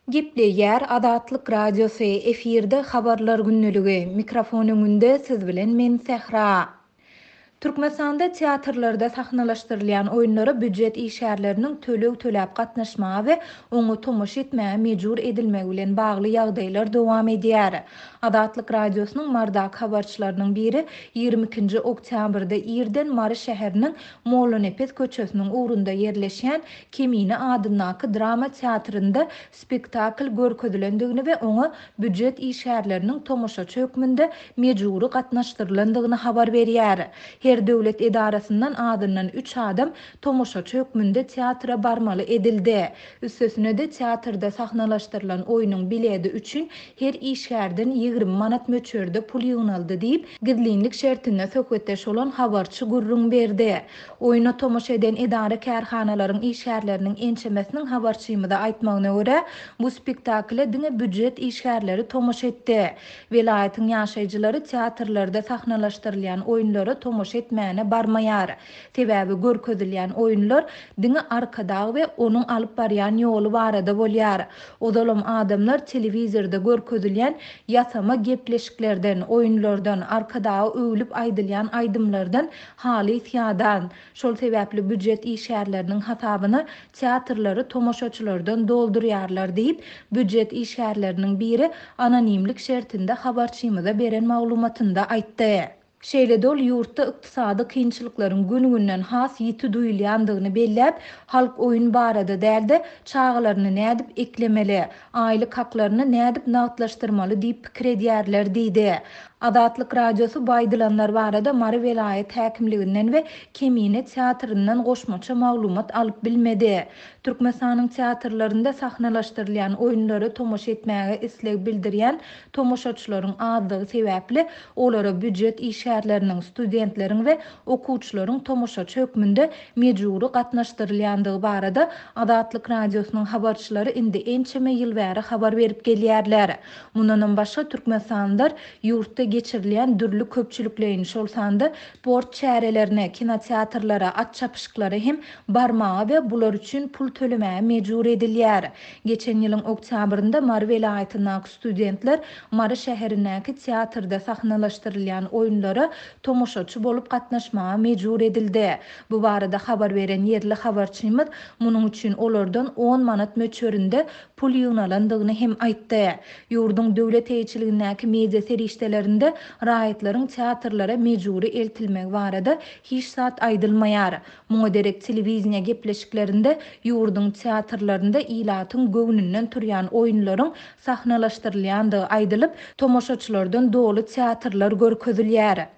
Gepleýär Adatlyk Radiosy efirde habarlar günnüligi. Mikrofonuňynda siz bilen men Sehra. Türkmenistanda teatrlarda sahnalaşdyrylýan oýunlara büdjet işgärleriniň töläp gatnaşmagy we oňa tomoş etmäge mejbur edilmegi bilen bagly ýagdaýlar dowam edýär. Adatlyk Radiosynyň mardak habarçylarynyň biri 22 oktýabrda Irden Mary şäheriniň Molonepet köçesiniň ugrunda ýerleşýän Kemine adyndaky drama teatrynda spektakl görkezlendigini we oňa büdjet işgärleriniň tomoşaçy hökmünde mejbur gatnaşdyrylandygyny habar berýär. Her döwlet edarasyndan adyndan 3 adam tomoşaçy hökmünde teatra barmaly edildi. Üstesine de teatrda sahnalaşdyrylan oýunyň biledi üçin her işgärden 20 manat möçberde pul ýygnaldy diýip gizlinlik şertine söhbetdeş bolan habarçy gurrun berdi. Oýuna tomoş eden edara kärhanalaryň işgärleriniň ençemesiniň habarçymyda aýtmagyna görä, bu spektakle diňe büdjet işgärleri tomoş etdi. Velaýatyň ýaşaýjylary teatrlarda sahnalaşdyrylýan oýunlara tomoş etmäne barmaýar. Sebäbi görkezilýän oýunlar diňe arkadagy we onuň alyp barýan ýoly barada bolýar. Odalam adamlar telewizorda görkezilýän ýasama gepleşiklerden, oýunlardan, arkadagy öwlüp aýdylýan aýdymlardan haly ýadan. Şol sebäpli büdjet işgärleriniň hasabyny teatrlary tomoşaçylardan doldurýarlar diýip büdjet işgärleriniň biri anonimlik şertinde habarçymyza beren maglumatynda aýtdy. Şeýle-dol ýurtda ykdysady kynçylyklaryň gün-günden has ýiti duýulýandygyny belläp, halk oýun barada dälde çağlaryny nädip eklemeli, aýlyk haklaryny nädip nagtlaşdyrmaly diýip pikir edýärler diýdi. Adatlyk Radiosy baýdylanlar barada Mary welaýat häkimliginden we Kemine teatryndan goşmaça maglumat alyp bilmedi. Türkmenistanyň teatrlarynda sahnalaşdyrylýan oýunlara tomoş etmäge isleg bildirýän tomoşaçylaryň azdygy sebäpli olara büdjet işgärleriniň studentleriň we okuwçylaryň tomoşaçy hökmünde mejburi gatnaşdyrylýandygy barada Adatlyk Radiosynyň habarçylary indi ençeme ýyl bäri habar berip gelýärler. Mundan başga Türkmenistanlar ýurtda geçirilýän dürli köpçülüklerini şol sanda sport çärelerine, kinoteatrlara, at çapyşyklary hem barmagy we bular üçin pul tölemäge mejbur edilýär. Geçen ýylyň oktýabrynda Mary welaýatynyň studentler Mary şäherindäki teatrda sahnalaşdyrylýan oýunlara tomoşaçy bolup gatnaşmaga mejbur edildi. Bu barada habar beren ýerli habarçymyz munyň üçin olardan 10 manat möçberinde pul ýygnalandygyny hem aýtdy. Ýurdun döwlet eýçiligindäki media serişdelerinde raýatlaryň teatrlara mejburi eltilmek barada hiç saat aýdylmaýar. Muňa derek telewiziýa gepleşiklerinde ýurdun teatrlarynda ilatyň göwnünden turýan oýunlaryň sahnalaşdyrylýandygy aýdylyp, tomoşaçylardan dolu teatrlar görkezilýär.